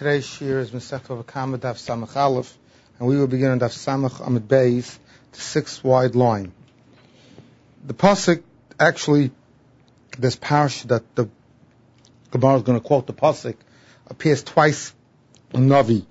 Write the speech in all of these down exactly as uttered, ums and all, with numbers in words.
Today's shir is Masechet Bava Kama Daf Samach Aleph, and we will begin on Daf Samach Amud Beis, the sixth wide line. The pasuk, actually, this parsha that the Gemara is going to quote the pasuk, appears twice in Navi,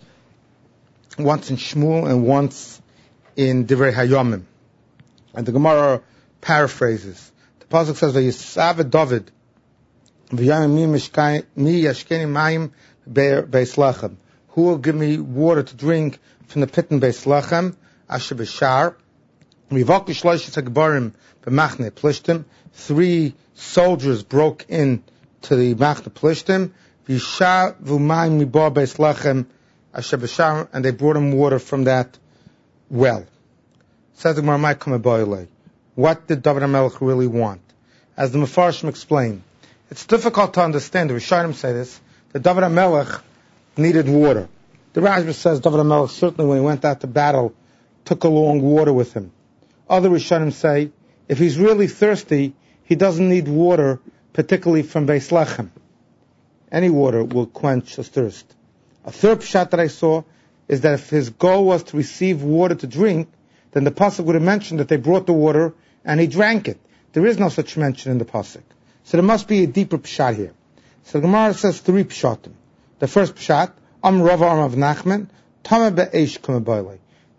once in Shmuel and once in Divrei Hayomim. And the Gemara paraphrases. The pasuk says, "Vayisaved David, v'yayim mi mishkai mi yashkeni mayim beis lachem." Who will give me water to drink from the pit in Beis Lachem? Asher b'shar. Mivok shloishes hagbarim b'machne plishtim. Three soldiers broke in to the machne plishtim. V'yishav v'umayim mibar Beis Lachem asher b'shar, and they brought him water from that well. Says the Gemara, "Ma'ikam. What did David HaMelech really want?" As the Mefarshim explain, it's difficult to understand. The Rishonim say this, that David HaMelech needed water. The Rashba says David HaMelech certainly when he went out to battle took along water with him. Other Rishonim say if he's really thirsty, he doesn't need water, particularly from Beis Lechem. Any water will quench his thirst. A third pshat that I saw is that if his goal was to receive water to drink, then the pasuk would have mentioned that they brought the water and he drank it. There is no such mention in the pasuk. So there must be a deeper pshat here. So the Gemara says three pshatim. The first pshat, Am Rav Am of Nachman, Tama be'esh kumabayle.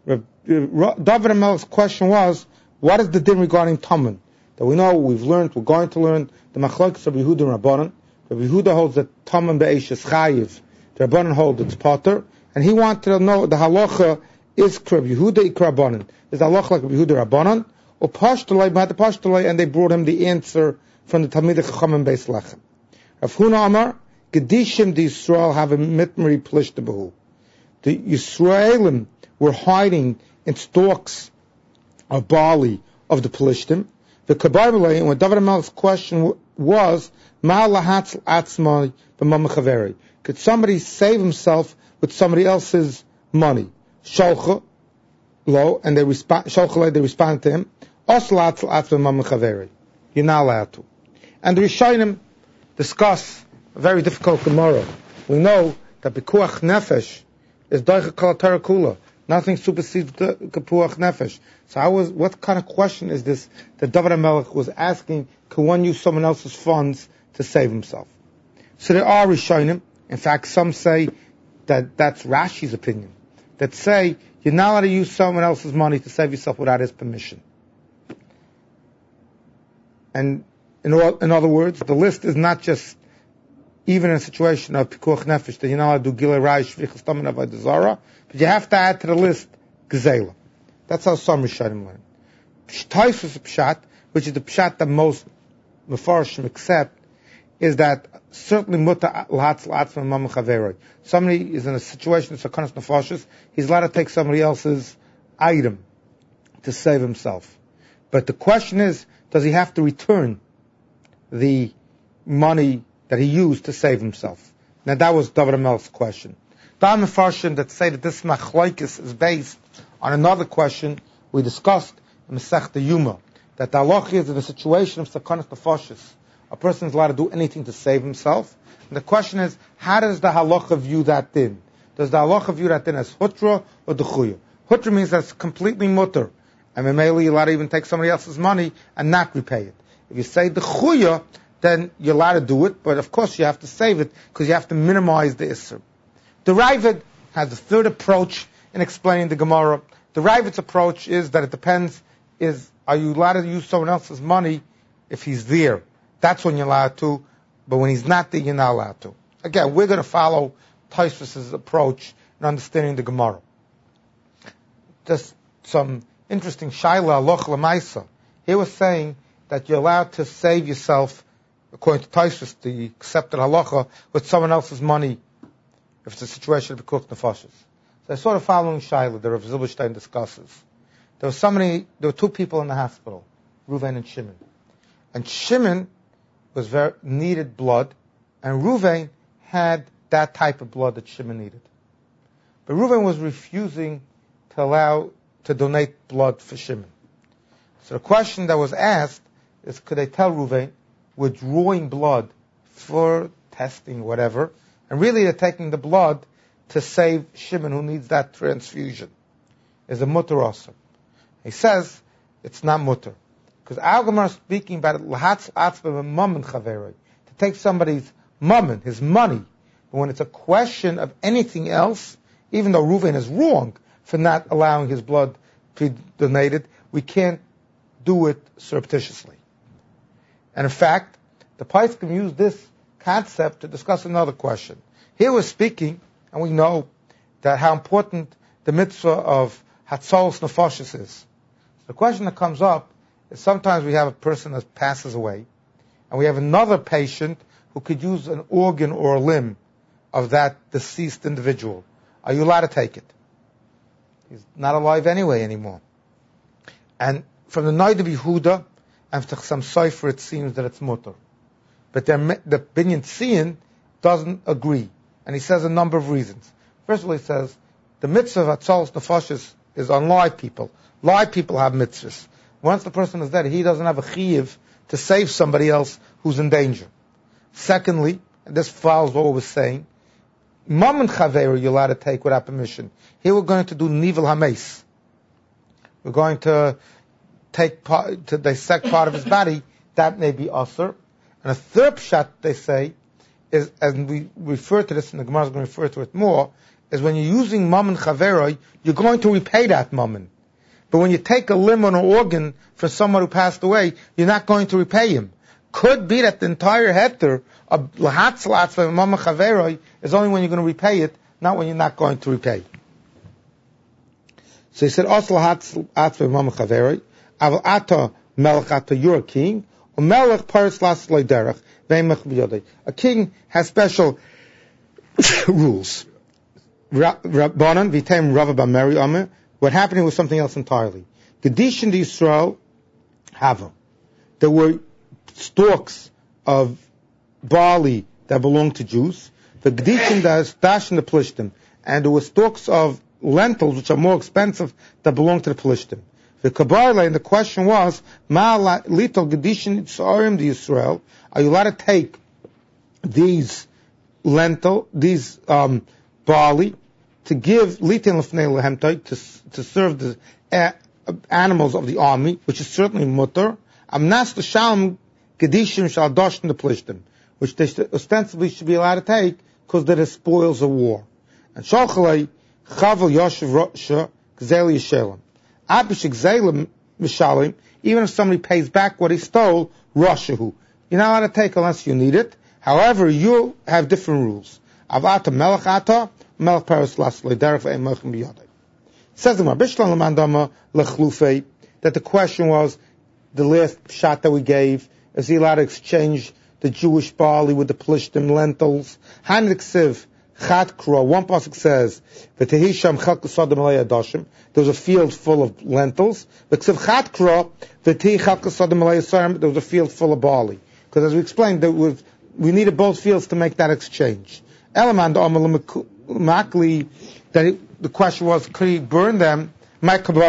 David HaMelech's question was, what is the din regarding Taman? That we know, we've learned, we're going to learn the machlokes of Yehuda and Rabbanan. Rabbi Yehuda holds that Taman be'esh is chayiv. The Rabbanan hold it's potter. And he wanted to know the halacha is Rabbi Yehuda ikra Rabbanan. Is the halacha like Rabbi Yehuda Rabbanan? Or Pashtalei, but the Pashtalei, and they brought him the answer from the Talmidei Chachamim Beis Lechem. Rav Huna Amar, Gedishim the Yisrael have a mitmeri plishtabahu. The Yisraelim were hiding in stalks of barley of the Plishtim. The Kabarbalei, and what David HaMelech's question was, Ma lahatz atzmai b'mam chaveri. Could somebody save himself with somebody else's money? Sholcha lo, and they respond. Sholcha lo, they responded to him. Os lahatz atzmai b'mam chaveri. You're not allowed to. And the Rishonim discuss a very difficult Gemara. We know that Pikuach Nefesh is Doicha Kol Torah Kula. Nothing supersedes Pikuach Nefesh. So I was, what kind of question is this that David HaMelech was asking, can one use someone else's funds to save himself? So there are Rishonim, in fact some say that that's Rashi's opinion, that say you're not allowed to use someone else's money to save yourself without his permission. And in, all, in other words, the list is not just even in a situation of Pikuach Nefesh, that you're not allowed to do Gilei Raish, Shvichas Taman Avodah Zarah, but you have to add to the list Gzeila. That's how some Rishonim learn. Taifus Pshat, which is the Pshat that most Mefarshim accept, is that certainly Muta L'hatz L'atzma Mam Chaveroi. Somebody is in a situation of Sakanas Nefashis, he's allowed to take somebody else's item to save himself. But the question is, does he have to return the money that he used to save himself? Now that was David HaMelech's question. There are Mefarshim that say that this machlokes is based on another question we discussed in Masechta Yuma, that the halacha is in a situation of sakanas nefashis, a person is allowed to do anything to save himself. And the question is, how does the halacha view that din? Does the halacha view that din as hutra or dechuya? Hutra means that's completely mutter, and maybe you're allowed to even take somebody else's money and not repay it. If you say dechuya, then you're allowed to do it, but of course you have to save it because you have to minimize the isser. The Ravid has a third approach in explaining the Gemara. The Ravid's approach is that it depends, is, are you allowed to use someone else's money if he's there? That's when you're allowed to, but when he's not there, you're not allowed to. Again, we're going to follow Taifus's approach in understanding the Gemara. Just some interesting Shaila Aloch Lamaisa. He was saying that you're allowed to save yourself, according to Taifus, the accepted halacha, with someone else's money, if it's a situation of Pikuach Nefashis. So I saw the following Shaila that Rav Zilberstein discusses. There was somebody, there were two people in the hospital, Ruvain and Shimon. And Shimon was very, needed blood, and Ruvain had that type of blood that Shimon needed. But Ruvain was refusing to allow, to donate blood for Shimon. So the question that was asked is, could they tell Ruvain, we're drawing blood for testing, whatever, and really they're taking the blood to save Shimon who needs that transfusion? Is a mutter also? He says it's not mutter. Because our Gemara is speaking about lahatz atzma mammon chaveroi, to take somebody's mammon, his money. But when it's a question of anything else, even though Reuven is wrong for not allowing his blood to be donated, we can't do it surreptitiously. And in fact, the Paiskim use this concept to discuss another question. Here we're speaking, and we know that how important the mitzvah of hatzolos nefashos is. The question that comes up is sometimes we have a person that passes away, and we have another patient who could use an organ or a limb of that deceased individual. Are you allowed to take it? He's not alive anyway anymore. And from the Noid of Yehuda and from some Sefer, it seems that it's mutter. But the, the Binyan Tzion doesn't agree. And he says a number of reasons. First of all, he says the mitzvah of Hatzolos Nefashos is on live people. Live people have mitzvahs. Once the person is dead, he doesn't have a chiyuv to save somebody else who's in danger. Secondly, and this follows what we were saying, Mammon Chaver you're allowed to take without permission. Here we're going to do Nivel Hames. We're going to take part, to dissect part of his body. That may be Asr. And a third pshat, they say, is, and we refer to this, and the Gemara is going to refer to it more, is when you're using Mammon Chaveroi, you're going to repay that Mammon. But when you take a limb or an organ for someone who passed away, you're not going to repay him. Could be that the entire heter of Lahatz Latzva Mammon Chaveroi is only when you're going to repay it, not when you're not going to repay. So he said, Os Lahatz Latzva Mammon Chaveroi, Aval Ata Melech Ata, you're a king, or Melech Paris Las Loiderach, Veimach B'yodei. A king has special rules. Rabbanan, Vitem Rava B'Meri Omer, what happened was something else entirely. Gedishin de Yisrael Hava. There were stalks of barley that belonged to Jews. The Gedishin das Dashin the Plishtim. And there were stalks of lentils, which are more expensive, that belonged to the Plishtim. The Kabbalah, and the question was, Ma little Gedishin Tzarim de Yisrael, are you allowed to take these lentil, these um, barley, to give litin lefnei lehemtai, to to serve the uh, animals of the army, which is certainly mutter. Amnas l'shalom gedishim shal doshim the plishtim, which they ostensibly should be allowed to take because they're the spoils of war. And shalchalei chavel yoshev rosha gzeli yishalem. Abish gzelim mishalim. Even if somebody pays back what he stole, roshahu. You're not allowed to take unless you need it. However, you have different rules. Avata melech ata. Melech Paris Lasle Derech Ve'emach Miyadei. Says the Marbishlan Lamandama Lechlufe that the question was the last shot that we gave, is he allowed to exchange the Jewish barley with the Plishtim lentils? Hanik Siv Chat Kro. One pasuk says V'tehisham Chalk Sodom Alei Adoshim. There was a field full of lentils. V'ksiv Chat Kro V'teh Chalk Sodom Alei Adoshim. There was a field full of barley. Because as we explained, there was, we needed both fields to make that exchange. Elamand Amal Makli, that it, the question was, could he burn them? What's the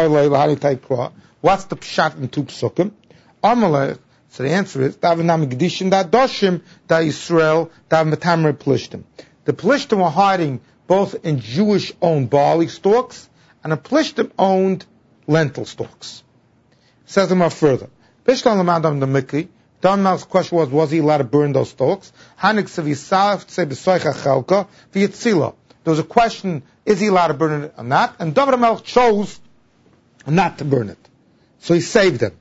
pshat in two psukim? Amalek, so the answer is, Davinam Gedishin da Doshim da Yisrael da Metamre Plishtim. The Plishtim were hiding both in Jewish-owned barley stalks and the Plishtim-owned lentil stalks. Says them more further. Bishlan Lamandam the Mikli. Donmal's question was, was he allowed to burn those stalks? Hanik Savisaf say Besoicha Chalka V'Yitzila. There was a question, is he allowed to burn it or not? And David HaMelech chose not to burn it. So he saved them.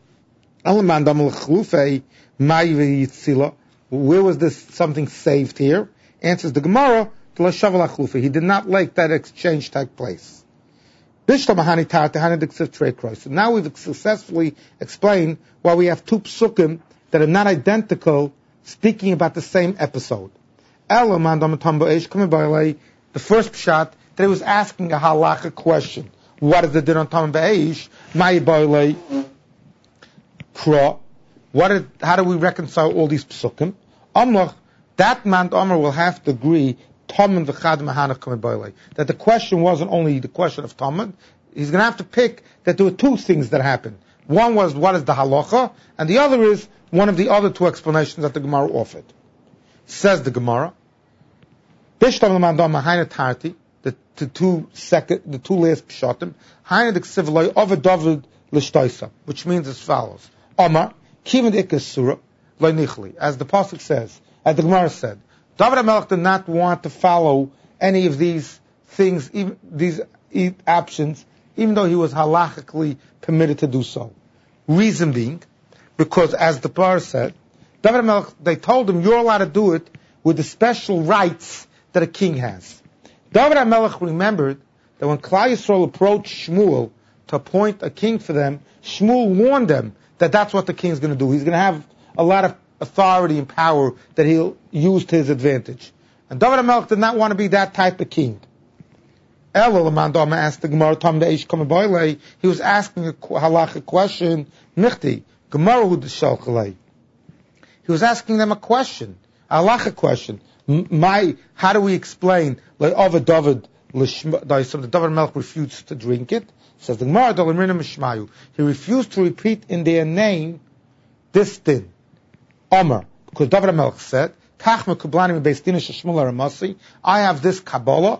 Where was this something saved here? Answers the Gemara, he did not like that exchange take place. So now we've successfully explained why we have two psukim that are not identical, speaking about the same episode. The first pshat, that he was asking a halakha question. What is the din on Tam Be'esh? Mai Bailei Kra. What is, how do we reconcile all these psukim? Amlach, that man Amr will have to agree Tam v'chad mahanach Kam Bailei. That the question wasn't only the question of Tam. He's going to have to pick that there were two things that happened. One was what is the halacha, and the other is one of the other two explanations that the Gemara offered. Says the Gemara, the, the two second, the two last pshatim, Hainu d'ksiv of a David l'shtoisa, which means as follows: Omar kiven ikas surah lo nichli, as the pasuk says, as the Gemara said, David HaMelech did not want to follow any of these things, even these options, even though he was halachically permitted to do so. Reason being, because as the Parah said, David HaMelech, they told him, you're allowed to do it with the special rights that a king has. David HaMelech remembered that when Klal Yisrael approached Shmuel to appoint a king for them, Shmuel warned them that that's what the king's going to do. He's going to have a lot of authority and power that he'll use to his advantage. And David HaMelech did not want to be that type of king. Elo Lamandama asked the Gemara, Tam Deish Kamaboyle, he was asking a halachic question, Michti, Gemara Hu D'Shalchalei. He was asking them a question, a halachic question. My, how do we explain, like, of a David, the David HaMelech refused to drink it? Says the Gemara, Dalimrina Mishmayu. He refused to repeat in their name this din. Omer, because David HaMelech said, Kach mekublani mebeisdina sheshmul aramasi, I have this Kabbalah,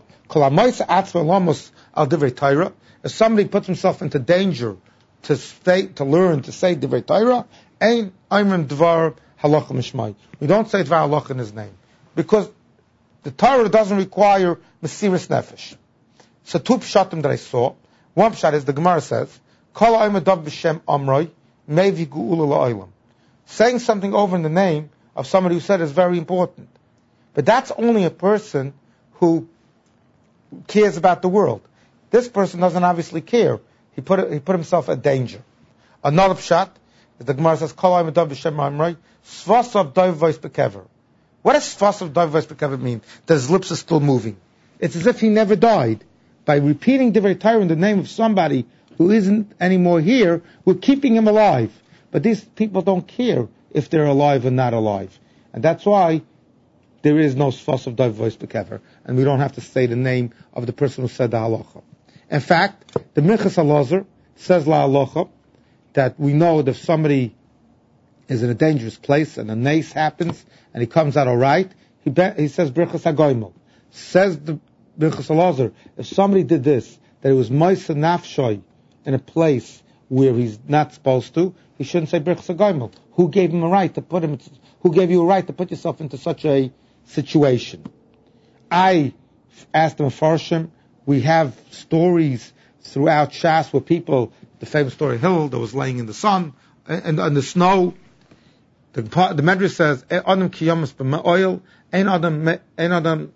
if somebody puts himself into danger to stay, to learn to say Divrei Torah, ein ayman dvar halacha mishmai. We don't say dvar halacha in his name, because the Torah doesn't require mesiras nefesh. So two pshatim that I saw. One pshat is the Gemara says, Kol ayman dav b'shem amroi mevi gu'ula la'olam. Saying something over in the name of somebody who said is very important, but that's only a person who cares about the world. This person doesn't obviously care. He put he put himself at danger. Another pshat, the Gemara says, Kol ha'imadav b'shem ha'imroi, svasav doiv voice bekever. What does svasav doiv voice bekever mean? That his lips are still moving. It's as if he never died. By repeating Divrei Torah in the name of somebody who isn't anymore here, we're keeping him alive. But these people don't care if they're alive or not alive. And that's why there is no sfas of doiv voice bekever, and we don't have to say the name of the person who said the halacha. In fact, the Minchas HaLazar says la halacha that we know that if somebody is in a dangerous place and a nace happens and he comes out all right, he be, he says Birchas HaGoymel. Says the Minchas HaLazar, if somebody did this, that it was Moisa Nafshoy in a place where he's not supposed to, he shouldn't say Birchas HaGoymel. Who gave him a right to put him? Who gave you a right to put yourself into such a situation? I asked the Mefarshim, we have stories throughout Shas where people, the famous story of Hillel that was laying in the sun and in the snow. The, the Medrash says, "Adam kiyamas b'ma'oil, ein adam, ein adam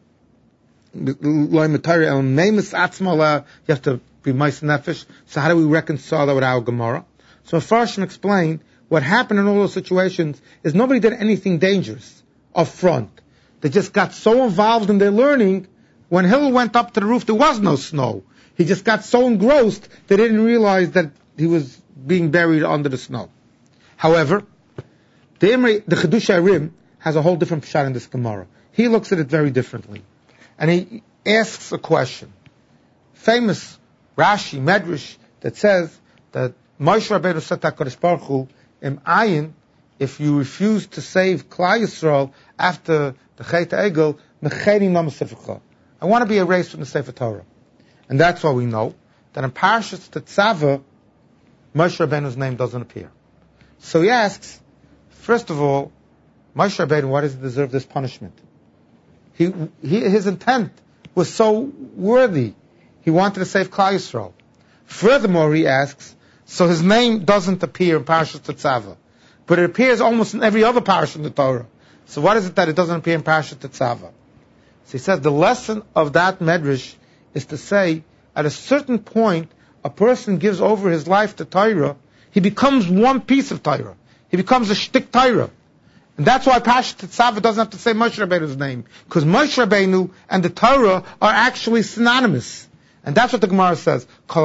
loy matayri el neimus atzmala." You have to be ma'is nefesh. So how do we reconcile that with our Gemara? So Mefarshim explained what happened in all those situations is nobody did anything dangerous up front. They just got so involved in their learning. When Hillel went up to the roof, there was no snow. He just got so engrossed that they didn't realize that he was being buried under the snow. However, the Imri, the Chedush Arim has a whole different pshat in this Gemara. He looks at it very differently. And he asks a question. Famous Rashi, Medrash, that says that Moshe Rabbeinu said to HaKadosh Baruch Hu, Im ayin, if you refuse to save Klal Yisrael after the Chet Egel, mechenim nam seficha. I want to be erased from the Sefer Torah. And that's why we know that in Parashas Tetzaveh, Moshe Rabbeinu's name doesn't appear. So he asks, first of all, Moshe Rabbeinu, why does he deserve this punishment? He, he, his intent was so worthy. He wanted to save Klal Yisrael. Furthermore, he asks, so his name doesn't appear in Parashas Tetzaveh, but it appears almost in every other parasha in the Torah. So what is it that it doesn't appear in Parashas Tetzaveh? So he says the lesson of that medrash is to say, at a certain point, a person gives over his life to Torah, he becomes one piece of Torah. He becomes a shtik Torah. And that's why Parashas Tetzaveh doesn't have to say Moshe Rabbeinu's name, because Moshe Rabbeinu and the Torah are actually synonymous. And that's what the Gemara says.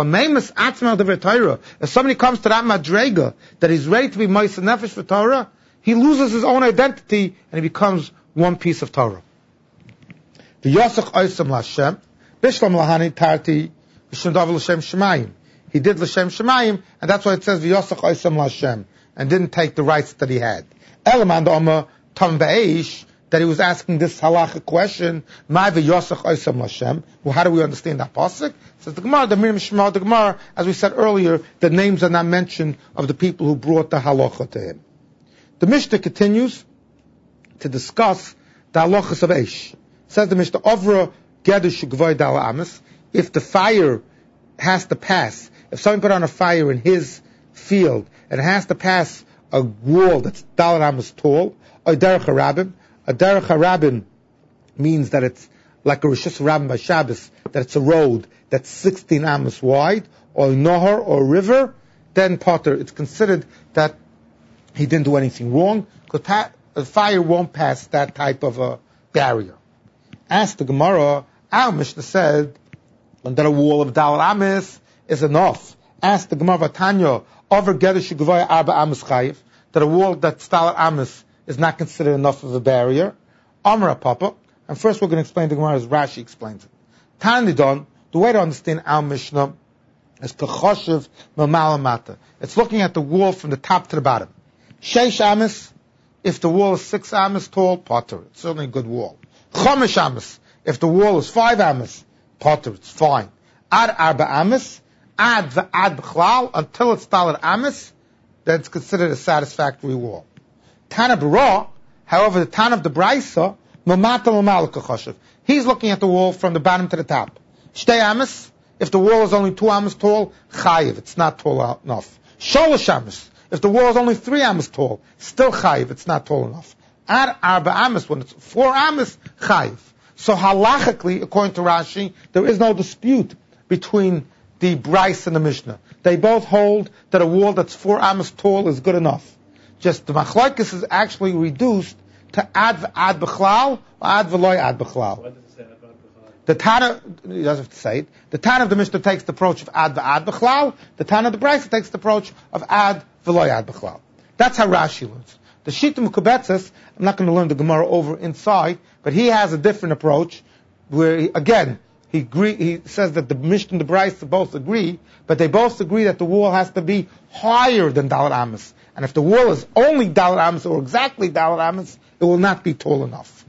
If somebody comes to that madrega, that he's ready to be Moshe Nefesh for Torah, he loses his own identity and he becomes one piece of Torah. He did L'Shem Shemayim, and that's why it says V'yosach Oisam L'Shem, and didn't take the rights that he had. Elamand Omer Tam Be'esh that he was asking this halachic question, Ma v'yosach oisam Hashem. Well, how do we understand that pasuk? Says the Gemara, the Miriam Shema, the Gemara, as we said earlier, the names are not mentioned of the people who brought the halacha to him. The Mishnah continues to discuss the halachas of Eish. Says the Mishnah, Ovra Gedush Gvoy Dal Amis, if the fire has to pass, if someone put on a fire in his field, and it has to pass a wall that's Dal Amis tall, or Derech HaRabim, a Derech HaRabim means that it's like a Rishus Rabim by Shabbos, that it's a road that's sixteen Amis wide, or a Nohar, or a river, then Potter, it's considered that he didn't do anything wrong, because pa- the fire won't pass that type of a barrier. Ask the Gemara, our Mishnah said that a wall of Dal Amis is enough. Ask the Gemara Vatanya, over Gedush Gvoy Arba Amis Chayiv, that a wall that's Dal Amis is not considered enough of a barrier. Amra Papa, and first we're going to explain the Gemara as Rashi explains it. Tanidon, the way to understand our Mishnah is Kachoshev Mamalamata. It's looking at the wall from the top to the bottom. Sheish Amis, if the wall is six Amis tall, Potter, it's certainly a good wall. Chomesh Amis, if the wall is five Amis, Potter, it's fine. Ad Arba Amis, Ad V'ad B'chlal, until it's Dalet Amis, then it's considered a satisfactory wall. Tana B'ra, however, the Tana of the Braisa, Mamata Mamal Kachoshev, he's looking at the wall from the bottom to the top. Shtei Amis, if the wall is only two Amis tall, Chayiv, it's not tall enough. Sholosh Amis, if the wall is only three Amis tall, still Chayiv, it's not tall enough. Ad Arba Amis, when it's four Amis, Chayiv. So halachically, according to Rashi, there is no dispute between the Bryce and the Mishnah. They both hold that a wall that's four Amis tall is good enough. Just the machlokes is actually reduced to ad ad b'chlal or ad v'loy ad b'chlal. Why does it say ad b'chlal? The Tana, he doesn't have to say it. The Tana of the Mishnah takes the approach of ad v'ad b'chlal. The Tana of the Bryce takes the approach of ad v'loy ad b'chlal. That's how Rashi learns. The Shita Mukabetzes, I'm not going to learn the Gemara over inside, but he has a different approach where, he, again, he agree, he says that the Mishnah and the Bryce both agree, but they both agree that the wall has to be higher than Dalet Amis. And if the wall is only Dalet Amis or exactly Dalet Amis, it will not be tall enough.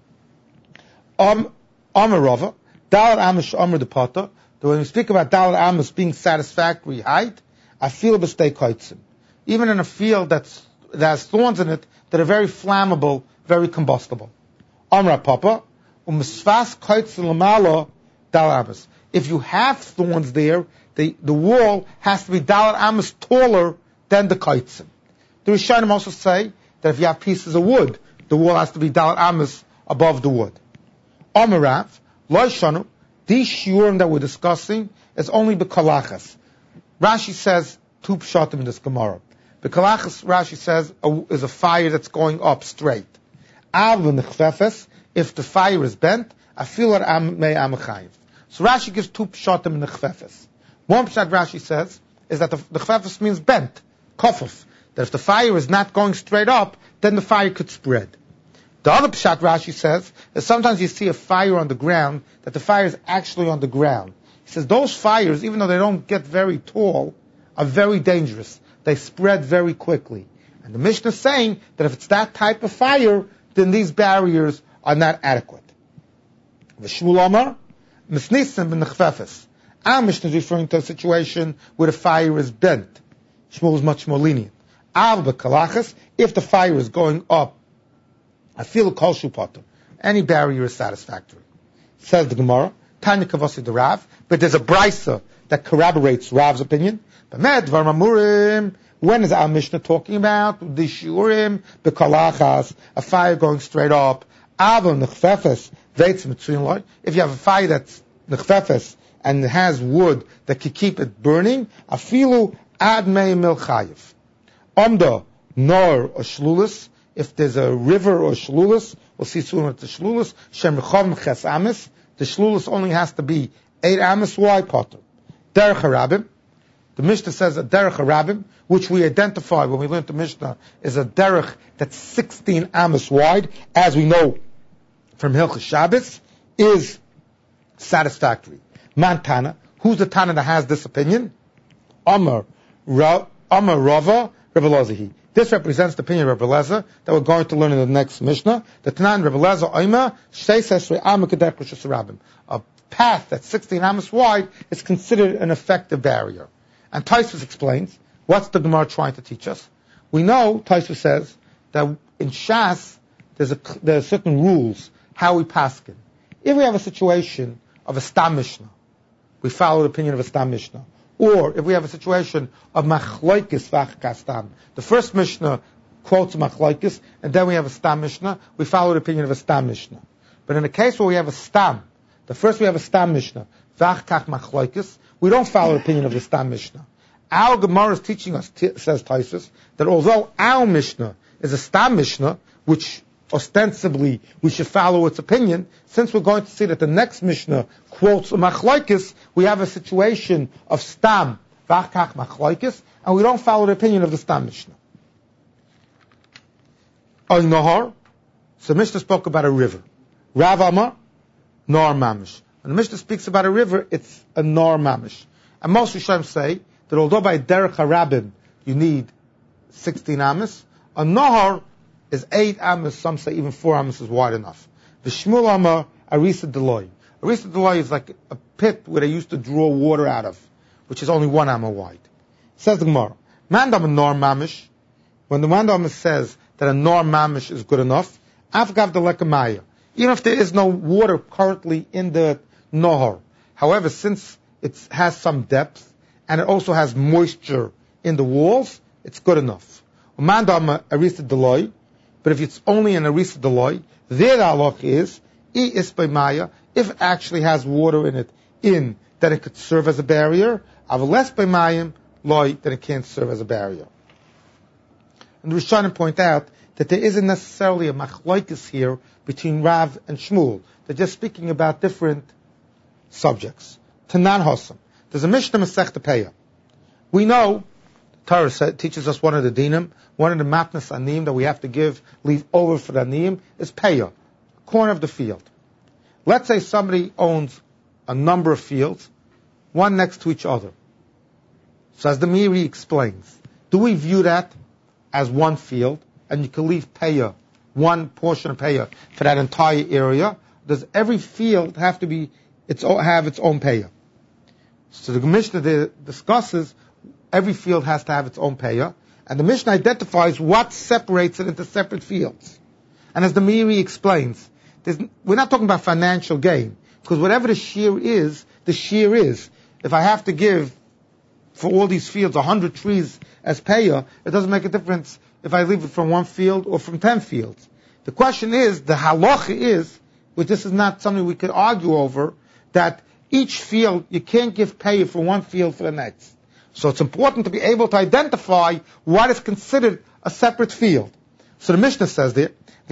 Um, Amarova, Dalet Amis Amar de Pata, when we speak about Dalet Amis being satisfactory height, I feel b'stei koitzim. Even in a field that's that has thorns in it that are very flammable, very combustible. Amra Papa, u'misfas koitzim l'malo Dalet Amis. If you have thorns there, the, the wall has to be Dalet Amis taller than the koitzim. The Rishonim also say that if you have pieces of wood, the wall has to be Dalet Amis above the wood. Amarav, Lo Shanu, these shiurim that we're discussing is only b'kalachas. Rashi says two pshatim in this Gemara. B'kalachas, Rashi says, is a fire that's going up straight. Av v'nechfefes, if the fire is bent, afil ar mei amachayiv. So Rashi gives two pshatim in the chfefes. One pshat Rashi says is that the, the chfefes means bent, kofuf. That if the fire is not going straight up, then the fire could spread. The other pshat Rashi says is sometimes you see a fire on the ground, that the fire is actually on the ground. He says those fires, even though they don't get very tall, are very dangerous. They spread very quickly. And the Mishnah is saying that if it's that type of fire, then these barriers are not adequate. V'shmuel Amar, Misnisim ben Nechfefes. Our Mishnah is referring to a situation where the fire is bent. Shmuel is much more lenient. Av b'kalachas, if the fire is going up, I feel a kol shupato. Any barrier is satisfactory. Says the Gemara, Tanya Kavasi the Rav, but there's a brisa that corroborates Rav's opinion. When is our Mishnah talking about the shiurim b'kalachas, a fire going straight up? Avon nechfefes veitz mitzuyin loy. If you have a fire that's nechfefes and it has wood that can keep it burning, afilu ad mei mil chayiv. Omda nor or shlulis. If there's a river or shlulis, we'll see soon at the shlulis. Shem rechavim ches amis. The shlulis only has to be eight amis wide. Potter. Derech harabim. The Mishnah says a derech harabim, which we identify when we learned the Mishnah, is a derech that's sixteen amis wide, as we know from Hilchos Shabbos, is satisfactory. Man Tana, who's the Tana that has this opinion? Amar, Ra, Amar Rava, Rebbe Lezer. This represents the opinion of Rebbe Lezer that we're going to learn in the next Mishnah. The Tanan Rebbe Lezer Oima Shteis Esrei Amah Kedech Rishus Rabim. A path that's sixteen amos wide is considered an effective barrier. And Tosfos explains, what's the Gemara trying to teach us? We know, Tosfos says, that in Shas, there's a, there are certain rules, how we paskin. If we have a situation of a Stam Mishnah, we follow the opinion of a Stam Mishnah. Or if we have a situation of Machloikis V'Achkastam, the first Mishnah quotes Machloikis, and then we have a Stam Mishnah, we follow the opinion of a Stam Mishnah. But in the case where we have a Stam, the first we have a Stam Mishnah, V'Achkach Machloikis, we don't follow the opinion of the Stam Mishnah. Our Gemara is teaching us, t- says Tosfos, that although our Mishnah is a Stam Mishnah, which ostensibly we should follow its opinion, since we're going to see that the next Mishnah quotes Machloikis, we have a situation of Stam, V'Achkach Machloikis, and we don't follow the opinion of the Stam Mishnah. Al Nahar, so the Mishnah spoke about a river. Rav Amar, Nor Mamish. When the Mishnah speaks about a river, it's a Nor Mamish. And most Rishonim say that although by Derech HaRabim you need sixteen amos, a Nahar is eight amos, some say even four amos is wide enough. The Shmuel Amar, Arisa Deloy. Arisa Deloy is like a pit where they used to draw water out of, which is only one amma wide. Says the Gemara, Mandam a Nor Mamish, when the Mandam says that a Nor Mamish is good enough, Afgav the Lekamaya, even if there is no water currently in the Nahar. However, since it has some depth, and it also has moisture in the walls, it's good enough. Mandam Arisa Deloy, but if it's only an Arisa Deloy, their halach is, I Ispai Maya, if it actually has water in it, in, that it could serve as a barrier, Avaless by Mayim, loy, that it can't serve as a barrier. And the Rishonim point out that there isn't necessarily a machloikis here between Rav and Shmuel. They're just speaking about different subjects. Tanan Hosam. There's a Mishnah Masechta Peah. We know, Torah teaches us one of the dinim, one of the matnas anim that we have to give, leave over for the anim, is Peah, corner of the field. Let's say somebody owns a number of fields, one next to each other. So as the Miri explains, do we view that as one field, and you can leave Peah, one portion of Peah, for that entire area? Does every field have to be, its own, have its own Peah? So the Mishnah there discusses every field has to have its own Peah, and the Mishnah identifies what separates it into separate fields. And as the Miri explains, we're not talking about financial gain, because whatever the shear is, the shear is. If I have to give for all these fields a hundred trees as Peah, it doesn't make a difference if I leave it from one field or from ten fields. The question is, the halacha is, which this is not something we could argue over, that each field, you can't give Peah for one field for the next. So it's important to be able to identify what is considered a separate field. So the Mishnah says there,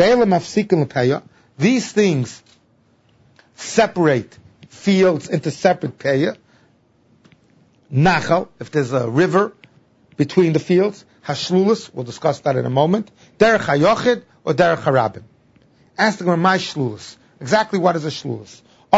these things separate fields into separate Peah. Nachal, if there's a river between the fields. Hashlulis, we'll discuss that in a moment. Derech HaYochid or Derech HaRabim. Ask the Gemara, my shlulis. Exactly what is a shlulis?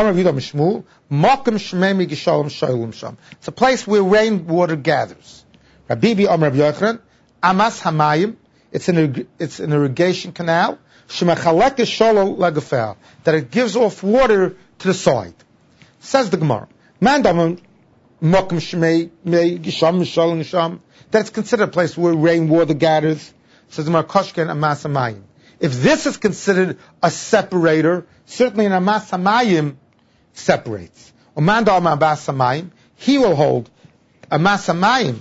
It's a place where rainwater gathers. Rabibi Amar Rabbi Yochanan, Amas Hamayim, it's an, it's an irrigation canal, that it gives off water to the side. Says the Gemara, that it's considered a place where rainwater gathers. Says the Gemara, Koshken Amas Hamayim. If this is considered a separator, certainly an Amas Hamayim separates. He will hold Amas Hamayim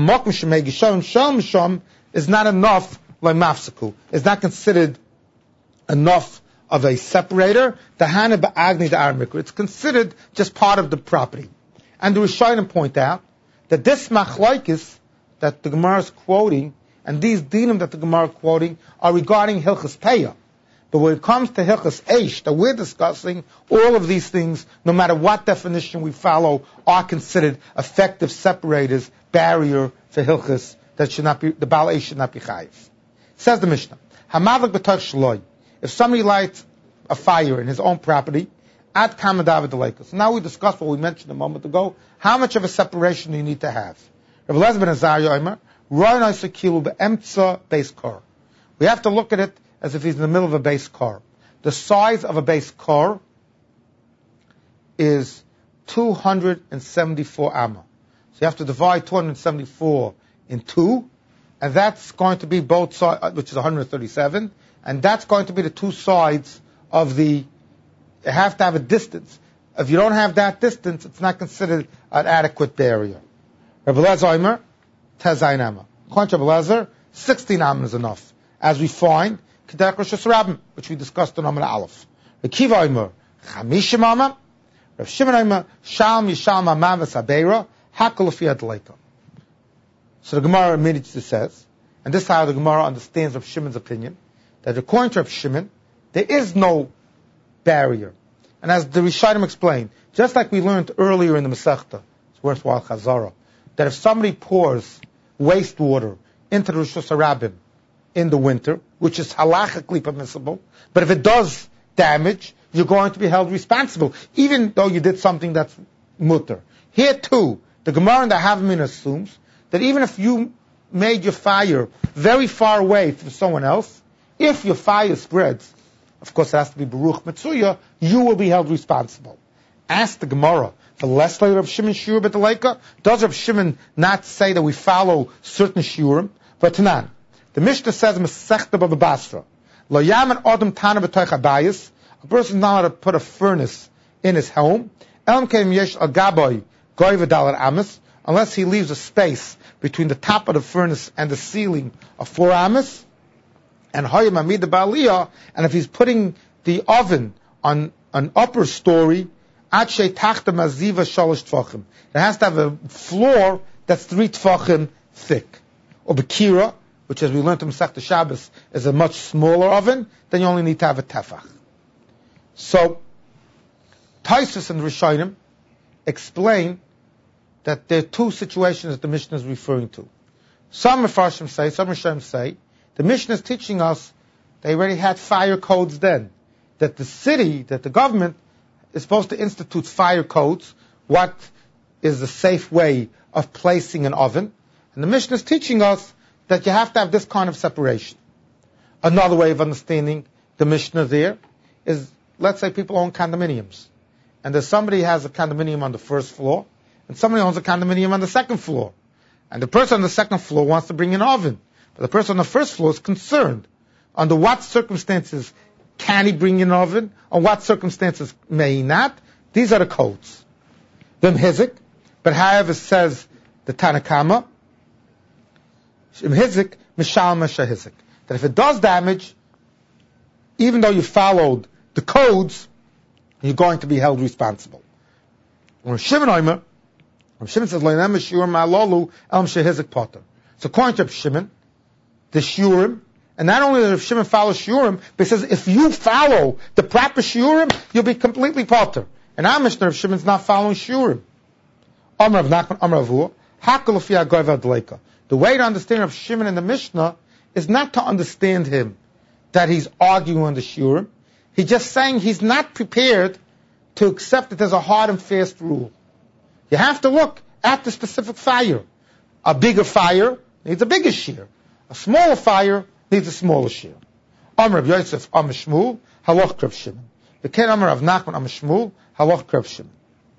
is not enough like mafsaku. It's not considered enough of a separator. It's considered just part of the property. And the Rishonim point out that this machlokes that the Gemara is quoting, and these dinim that the Gemara is quoting, are regarding Hilchas Peah. But when it comes to Hilchas Eish, that we're discussing, all of these things, no matter what definition we follow, are considered effective separators, barrier for Hilchas, that should not be, the Baal Eish should not be chayiv. Says the Mishnah, Hamavak b'toch shloi, if somebody lights a fire in his own property, at kamadav deleikus. So now we discussed what we mentioned a moment ago, how much of a separation do you need to have? Rav Elazar ben Azariah Omer, Roinais Akilu be'emtza base car. We have to look at it as if he's in the middle of a base car. The size of a base car is two hundred seventy-four amma. So you have to divide two hundred seventy-four in two, and that's going to be both sides, which is one hundred thirty-seven, and that's going to be the two sides of the, you have to have a distance. If you don't have that distance, it's not considered an adequate barrier. Rabbi Lezer Omer, Tezayin amma. According to Rabbi Lezer, sixteen amma is enough. As we find, Kedek Rosh Hashanah, which we discussed in Amar Aleph. Rabbi Kiva Omer, Chamishim amma. Rav Shimon Omer, Shalm Yishal Mamam V'Sabeira, Hakol L'Fi Adleika. So the Gemara immediately says, and this is how the Gemara understands Rav Shimon's opinion, that according to Rav Shimon, there is no barrier. And as the Rishonim explained, just like we learned earlier in the Masechta, it's worthwhile Chazara, that if somebody pours wastewater into the Rosh Hashanah in the winter, which is halachically permissible, but if it does damage, you're going to be held responsible, even though you did something that's mutter. Here too, the Gemara and the Havmin assumes that even if you made your fire very far away from someone else, if your fire spreads, of course it has to be Baruch Metzuya, you will be held responsible. Ask the Gemara, the less later of Shimon Shiur B'Taleika, does Rav Shimon not say that we follow certain Shiurim? But Tanan, the Mishnah says, Masechta Baba Basra, Lo Yaman Adam Tana B'Toich Abayis, a person is not allowed to put a furnace in his home, Elam Kem Yesh Agaboy Goy V'Dalar Amis, unless he leaves a space between the top of the furnace and the ceiling of four amas, and Hayim Amid Ba'aliyah, and if he's putting the oven on an upper story, Ache Tachta Maziva Shalosh Tfachim. It has to have a floor that's three Tfachim thick. Or Bekira, which as we learned in Masechta Shabbos, is a much smaller oven, then you only need to have a Tefach. So, Taisus and Rishonim explain that there are two situations that the Mishnah is referring to. Some Mefarshim say, some Rishonim say, the Mishnah is teaching us they already had fire codes then. That the city, that the government is supposed to institute fire codes, what is the safe way of placing an oven. And the Mishnah is teaching us that you have to have this kind of separation. Another way of understanding the Mishnah there is, let's say people own condominiums. And there's somebody who has a condominium on the first floor, and somebody owns a condominium on the second floor. And the person on the second floor wants to bring an oven. But the person on the first floor is concerned. Under what circumstances can he bring an oven? On what circumstances may he not? These are the codes. Vim Hizik, but however says the Tanakama, Vim Hizik, Mishal Masha Hizik. That if it does damage, even though you followed the codes, you're going to be held responsible. When Shimon Omer, when Shimon says, Le'nem Shiur Ma'alolu, Elm Shehizik Potter. So according to Shimon, the Shiurim, and not only does Shimon follow Shiurim, but he says if you follow the proper Shiurim, you'll be completely potter. And our Mishnah of Shimon's not following Shiurim. Amar of Nachman, Amar of Hu, Hakol L'Fi Agoy V'Adleika. The way to understand of Shimon in the Mishnah is not to understand him that he's arguing on the Shiurim. He's just saying he's not prepared to accept that there's a hard and fast rule. You have to look at the specific fire. A bigger fire needs a bigger shear. A smaller fire needs a smaller shear. Amar of Yosef, Amar Shmuel, Halach Rav Shimon. The Ken Amar of Nachman, Amar Shmuel, Halach Rav Shimon.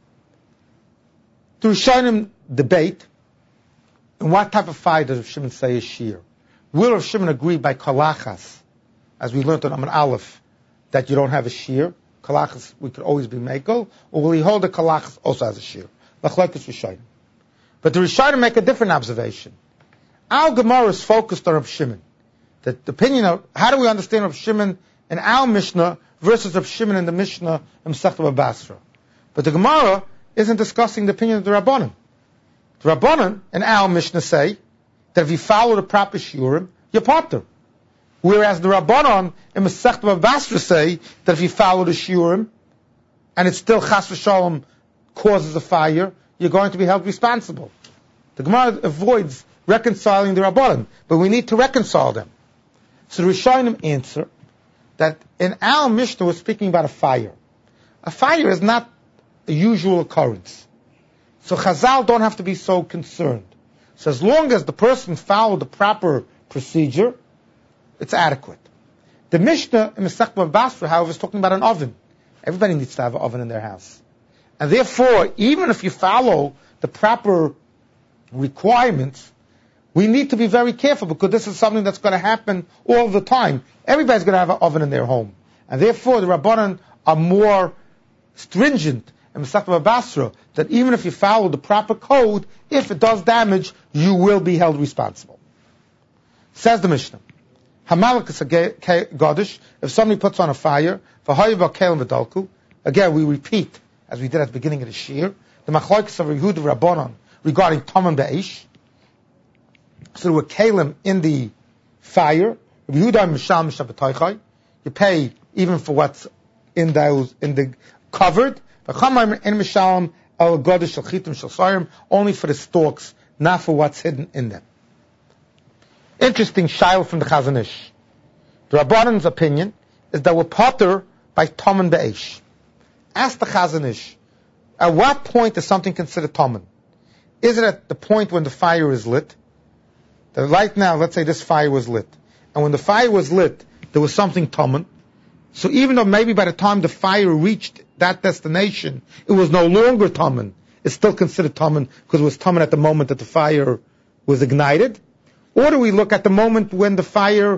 The Rishonim debate in what type of fire does Rav Shimon say is shear. Will Rav Shimon agree by kalachas, as we learned on Amar Aleph, that you don't have a shear? Kalachas, we could always be mekel, or will he hold the kalachas also as a shear? Lachlekes Rishonim. But the Rishonim make a different observation. Our Gemara is focused on Rav Shimon. The, the opinion of, how do we understand Rav Shimon in our Mishnah versus Rav Shimon in the Mishnah in Masechta Basra? But the Gemara isn't discussing the opinion of the Rabbanan. The Rabbanan in our Mishnah say that if you follow the proper Shiurim, you're potter. Whereas the Rabbanan in Masechta Basra say that if you follow the Shiurim, and it still Chas v'Shalom causes a fire, you're going to be held responsible. The Gemara avoids reconciling the Rabbanan, but we need to reconcile them. So the Rishonim answer that in our Mishnah we're speaking about a fire. A fire is not a usual occurrence. So Chazal don't have to be so concerned. So as long as the person followed the proper procedure, it's adequate. The Mishnah in Masechet Bava Basra, however, is talking about an oven. Everybody needs to have an oven in their house. And therefore, even if you follow the proper requirements, we need to be very careful because this is something that's going to happen all the time. Everybody's going to have an oven in their home. And therefore, the Rabbanan are more stringent in Masechet Bava Basra that even if you follow the proper code, if it does damage, you will be held responsible. Says the Mishnah, Hamalak is a Godish, if somebody puts on a fire, again we repeat, as we did at the beginning of the Shir, the Machlokes of Yehuda Rabbanan regarding Tomon Be'esh. So there were kalim in the fire. You pay even for what's in those in the covered. Only for the stalks, not for what's hidden in them. Interesting shail from the Chazon Ish. The Rabbanan's opinion is that we're potter by Tomon Be'esh. Ask the Chazon Ish, at what point is something considered Tomon? Is it at the point when the fire is lit? That right now, let's say this fire was lit. And when the fire was lit, there was something Tomon. So even though maybe by the time the fire reached that destination, it was no longer Tomon, it's still considered Tomon because it was Tomon at the moment that the fire was ignited. Or do we look at the moment when the fire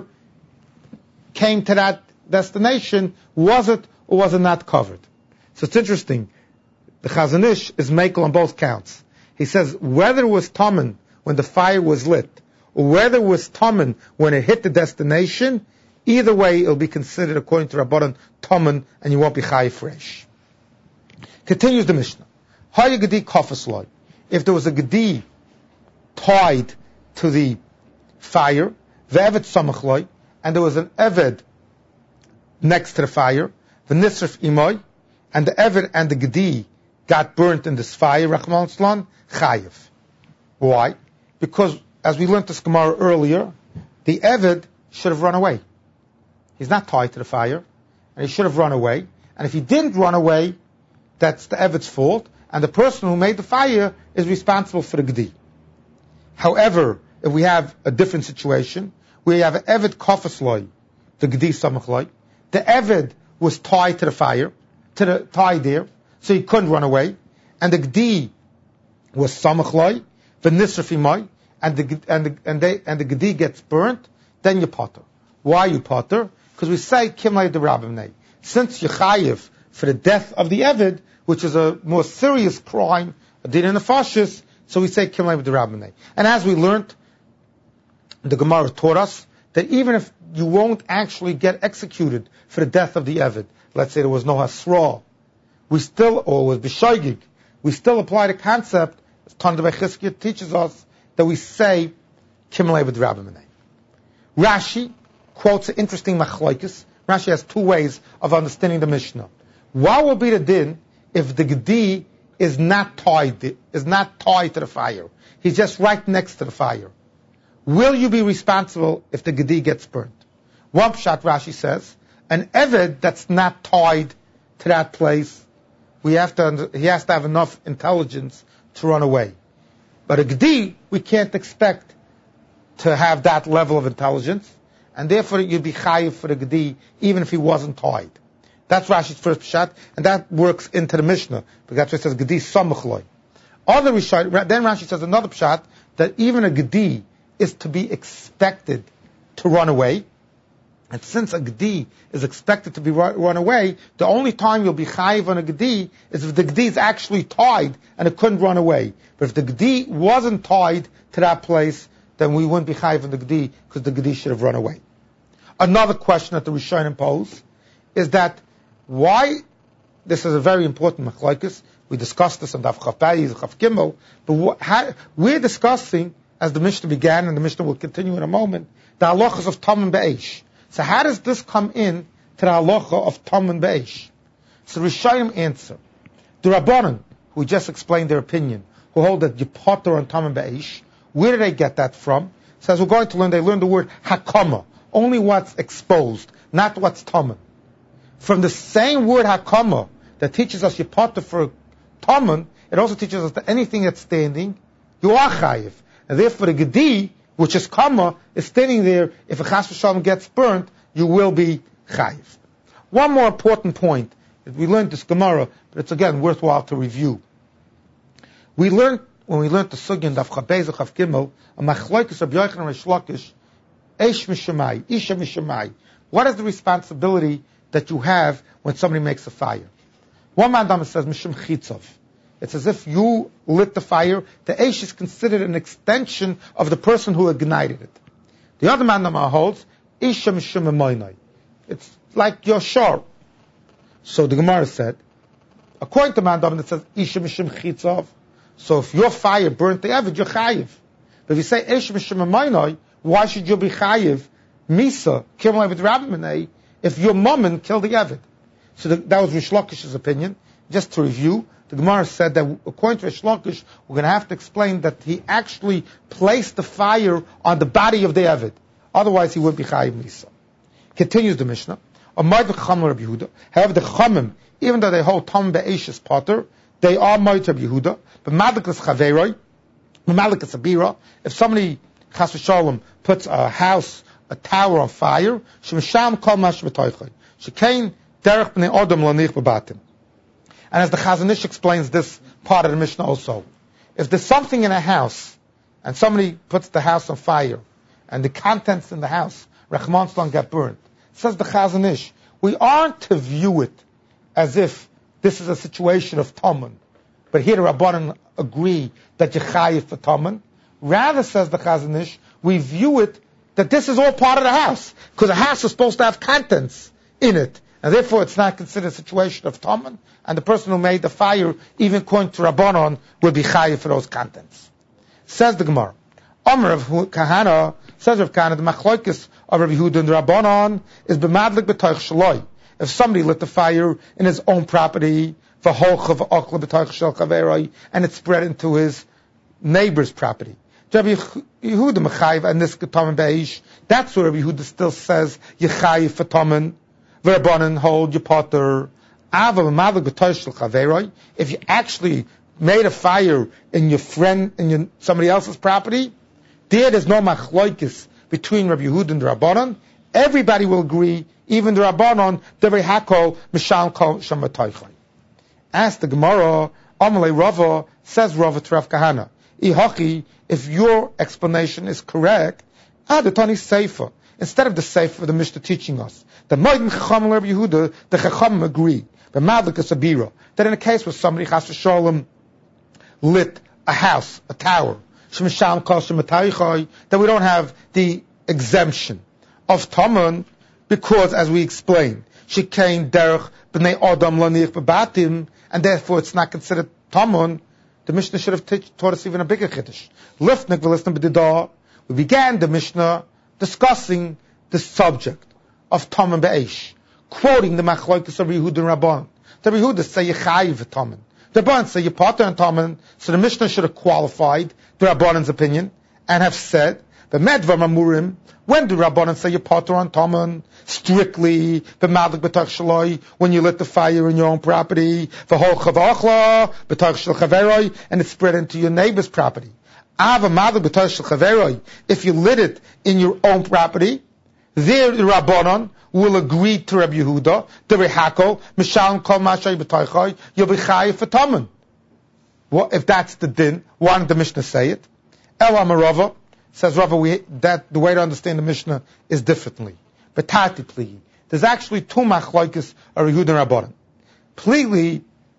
came to that destination, was it or was it not covered? So it's interesting. The Chazon Ish is makel on both counts. He says whether it was Tomon when the fire was lit, or whether it was Tomon when it hit the destination, either way it'll be considered according to Rabbanan Tomon, and you won't be chayiv fresh. Continues the Mishnah. Haya gedi kofas loy. If there was a gedi tied to the fire, ve'eved samach loy, and there was an eved next to the fire, v'nisrif imoy, and the eved and the gedi got burnt in this fire, Rachman Slan, chayiv. Why? Because, as we learned this Gemara earlier, the Eved should have run away. He's not tied to the fire, and he should have run away. And if he didn't run away, that's the Eved's fault, and the person who made the fire is responsible for the Gedi. However, if we have a different situation, we have an Eved Kofas Loy, the Gedi Samach Loy, the Eved was tied to the fire, to the tied there, so he couldn't run away, and the Gedi was Samach Loy, the Nisraf Imai, and the and the and they and the Gedi gets burnt, then you potter. Why you potter? Because we say Kimlei de Rabbimnei. Since you chayiv for the death of the Eved, which is a more serious crime, a din in the fascist, so we say Kimlei de Rabbimnei. And as we learned, the Gemara taught us that even if you won't actually get executed for the death of the Eved, let's say there was no hasra, we still, or was b'shoigig, we still apply the concept, as Tana Bechizkiah teaches us, that we say Kimlei de Rabbimnei. Rashi quotes an interesting machlokes. Rashi has two ways of understanding the Mishnah. What will be the din if the Gedi is not tied, is not tied to the fire? He's just right next to the fire. Will you be responsible if the Gedi gets burnt? One pshat Rashi says, an Eved that's not tied to that place, we have to, he has to have enough intelligence to run away. But a Gedi, we can't expect to have that level of intelligence, and therefore you'd be chayiv for the Gedi, even if he wasn't tied. That's Rashi's first pshat, and that works into the Mishnah, because that's what it says, Gedi samachloi. Other Rishayim, then Rashi says another pshat, that even a Gedi is to be expected to run away, and since a Gedi is expected to be run, run away, the only time you'll be chayiv on a Gedi is if the Gedi is actually tied, and it couldn't run away. But if the Gedi wasn't tied to that place, then we wouldn't be chayiv on the Gedi, because the Gedi should have run away. Another question that the Rishonim pose is that why, this is a very important machlokes, we discussed this on Daf Chaf Beis, Chaf Gimel, but wh- how, we're discussing, as the Mishnah began, and the Mishnah will continue in a moment, the halachas of Tomon Be'esh. So how does this come in to the halacha of Tomon Be'esh? So the Rishonim answer, the Rabbanan, who just explained their opinion, who hold that you potter on Tomon Be'esh, where did they get that from? So as we're going to learn, they learned the word hakama, only what's exposed, not what's Tomon. From the same word hakama that teaches us you potter for Tomon, it also teaches us that anything that's standing, you are chayiv. And therefore the Gedi, which is Kama, is standing there. If a Chas v'Shalom gets burnt, you will be Chayiv. One more important point. We learned this Gemara, but it's again worthwhile to review. We learned, when we learned the Sugya in Daf Chabez Chav Gimel, a Machlokes Rabbi Yochanan and Reish Lakish, Eish Mishamai, Isha Mishamai. What is the responsibility that you have when somebody makes a fire? One man says, Mishum Chitzov. It's as if you lit the fire. The Eish is considered an extension of the person who ignited it. The other man holds, Isha Mishum Emoinai. It's like your shor. So the Gemara said, according to Mandam, it says, Isha Mishum Chitzov. So if your fire burnt the Eved, you're Chayiv. But if you say, Isha Mishum Emoinai, why should you be Chayiv? Misa, Kirmal Eved Rabbanei, if your Mammon killed the Eved. So the, that was Reish Lakish's opinion. Just to review, the Gemara said that according to Reish Lakish, we're going to have to explain that he actually placed the fire on the body of the Eved. Otherwise, he would be Chayiv Misa. Continues the Mishnah. However, the Chamim, even though they hold Tom Be'esh's Potter, they are Moed Rabbi Yehuda. But Malikas Chaveroi, Malikas Abira, if somebody, Chas v'Shalom, puts a house, a tower on fire, Shemisham Kol Mash B'Toichai. Shekain Derech B'nei Odom Lanich B'Batim. And as the Chazon Ish explains this part of the Mishnah also, if there's something in a house, and somebody puts the house on fire, and the contents in the house, Rachman Slan, get burnt, says the Chazon Ish, we aren't to view it as if this is a situation of Taman. But here the Rabbanan agree that you're Chayiv for Taman. Rather, says the Chazon Ish, we view it that this is all part of the house. Because the house is supposed to have contents in it. And therefore it's not considered a situation of Taman. And the person who made the fire, even according to Rabbanan, will be Chayiv for those contents. Says the Gemara. Omer of Kahana, says Rav Kahana, the Machlokes of Rabbi Yehuda and the Rabbanan is b'madlik b'toich shaloi. If somebody lit the fire in his own property, v'holcha v'okla b'toich shel chaveroi, and it spread into his neighbor's property. Rabbi Yehuda mechayiv and this Taman Be'esh, that's where Rabbi Yehuda still says yechayiv for Taman. V'Rabbanan hold your potter. Ava b'madlik b'toich shel chaveroi. If you actually made a fire in your friend, in your, somebody else's property, there there's no machlokes between Rabbi Yehuda and the Rabbanan. Everybody will agree, even the Rabbanan, Devrei Hakol, Mishal Kol Shamataychai. Ask the Gemara, Amalei Rava, says Rava to Rav Kahana, Ihachi, if your explanation is correct, add the Tani Sefer. Instead of the Sefer, the Mishnah teaching us, the Moedim Chacham and Rabbi Yehuda, the Chacham agree, the Madlik is Abira, that in a case where somebody, Chas v'Shalom, lit a house, a tower, Shemisham Kol Shamataychai, that we don't have the exemption of Taman, because, as we explained, Shekain Derech B'nei Odom Lanich B'Batim, and therefore it's not considered Taman. The Mishnah should have t- taught us even a bigger chiddush. Lifnik v'listim b'didah. We began the Mishnah discussing the subject of Taman Be'esh, quoting the Machlokes of Yehuda and Rabban. The Yehuda say Yechayiv Taman. The Rabban say Yepater and Taman. So the Mishnah should have qualified the Rabbanan's opinion and have said, the Medvar Mamurim, when do Rabbanan say you potter on Taman? Strictly, the Madlik B'tach Shaloi, when you lit the fire in your own property, the whole Chavachla, B'tach Shal Chaveroi, and it spread into your neighbor's property. Ava Madlik B'tach Shal Chaveroi, if you lit it in your own property, there the Rabbanan will agree to Rabbi Yehuda, the Rehako, Mishal Kol Mashay B'tachai, you'll be Chayiv for Taman. Well, if that's the din, why did the Mishnah say it? El Amarava, says Rava, we, that the way to understand the Mishnah is differently. But tactically, there's actually two machlokes of Yehuda and Rabbanan. Completely,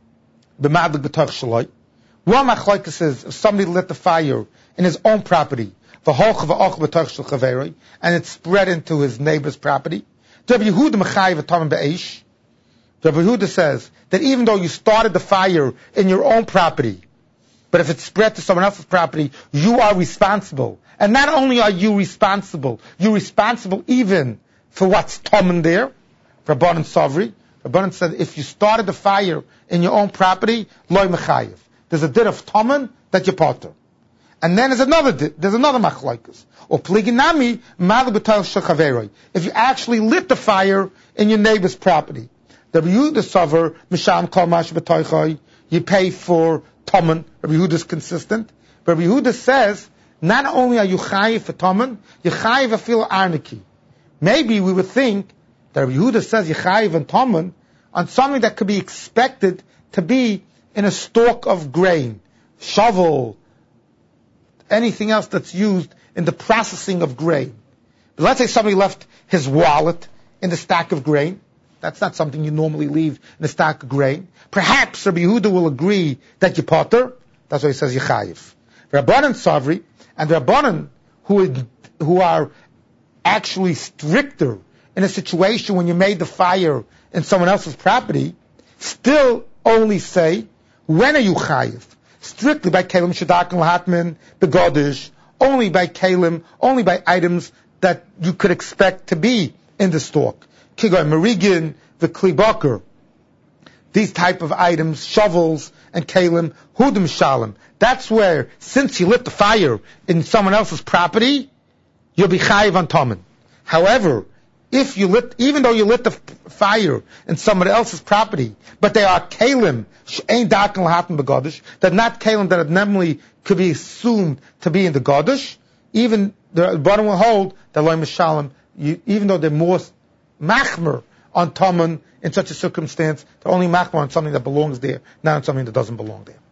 the madlik b'toich shaloi. One machlokes is if somebody lit the fire in his own property, v'holcha v'och b'toich shel chaveroi, and it spread into his neighbor's property. Rabbi Yehuda mechayiv v'taman be'esh. Rabbi Yehuda says that even though you started the fire in your own property, but if it spread to someone else's property, you are responsible. And not only are you responsible, you're responsible even for what's Taman there. Rabbanan Savri. Rabbanan said, if you started the fire in your own property, loy mechayiv. There's a din of Taman that you potter. And then there's another din, there's another machlokes. Or pliginami mal b'tal shachaveroi. If you actually lit the fire in your neighbor's property, Rabbi Yehuda Savar misham kol mash b'toichai, you pay for Taman. Rabbi Yehuda is consistent. Rabbi Yehuda says not only are you chayiv for Taman, you're chayiv afil arniki. Maybe we would think that Rabbi Yehuda says you're chayiv and Taman on something that could be expected to be in a stalk of grain, shovel, anything else that's used in the processing of grain. But let's say somebody left his wallet in the stack of grain. That's not something you normally leave in a stack of grain. Perhaps Rabbi Yehuda will agree that you potter. That's why he says Yechayiv. Rabbanan Savri, and Rabbanan who, who are actually stricter in a situation when you made the fire in someone else's property, still only say, when are you chayiv? Strictly by kelim shadak and lahatmin, begodish, only by kelim, only by items that you could expect to be in the stalk. Kigoy merigin, the klibaker. These type of items, shovels and kelim, hudim shalom. That's where, since you lit the fire in someone else's property, you'll be chayiv on Taman. However, if you lit, even though you lit the f- fire in somebody else's property, but they are kelim, ain't dakin lahatin begodish, they're not kelim that normally could be assumed to be in the godish, even the bottom will hold that loy mishalom, even though they're more machmer on Taman in such a circumstance, they're only machmer on something that belongs there, not on something that doesn't belong there.